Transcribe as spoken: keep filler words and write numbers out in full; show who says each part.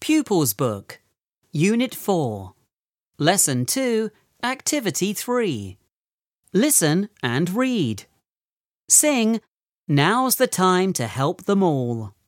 Speaker 1: Pupils Book, Unit four, Lesson two, Activity three. Listen and read. Sing, "Now's the time to help them all."